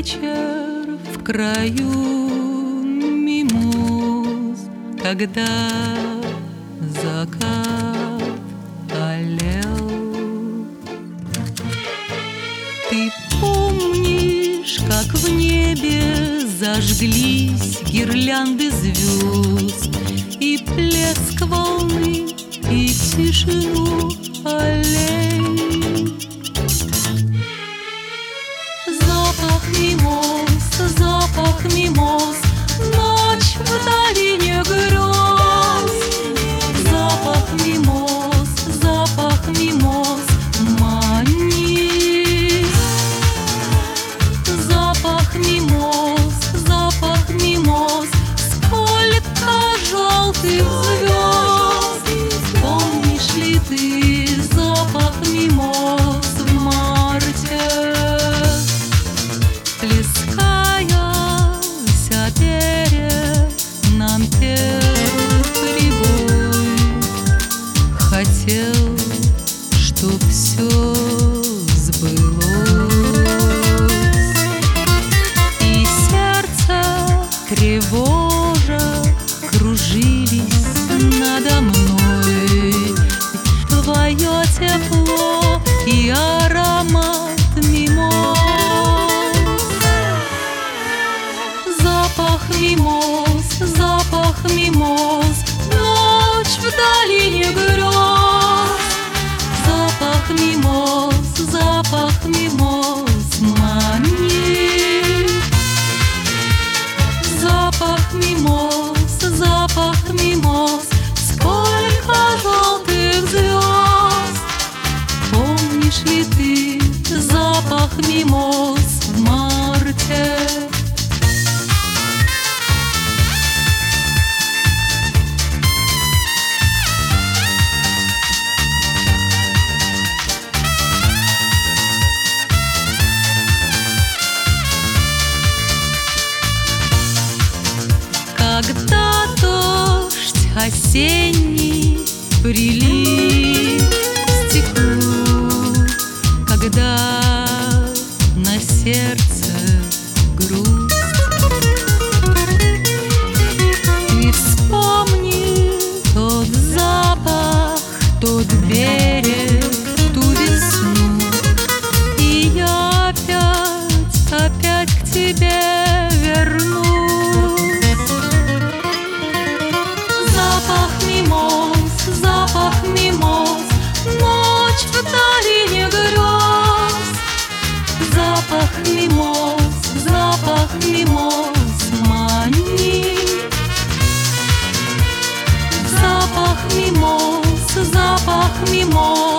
вечер в краю мимоз, когда закат алел. Ты помнишь, как в небе зажглись гирлянды звезд, и плеск волны, и тишину аллей. Запах мимоз, ночь в долине грез. Запах мимоз манит. Запах мимоз, сколько желтых звезд. Помнишь ли ты запах мимоз в марте? Плескаясь о берег, нам пел прибой. Хотел, чтоб все сбылось, и сердце тревожа кружились надо мной. Твое тепло и аромат мимоз. Запах мимоз, ночь в долине грез. Запах мимоз манит. Запах мимоз, сколько желтых звезд. Помнишь ли ты запах мимоз в марте? Когда дождь осенний прилив к стеклу, когда на сердце грусть, ты вспомни тот запах, тот берег, ту весну, и я опять к тебе вернусь. Запах мимоз, ночь в долине грез. Запах мимоз манит. Запах мимоз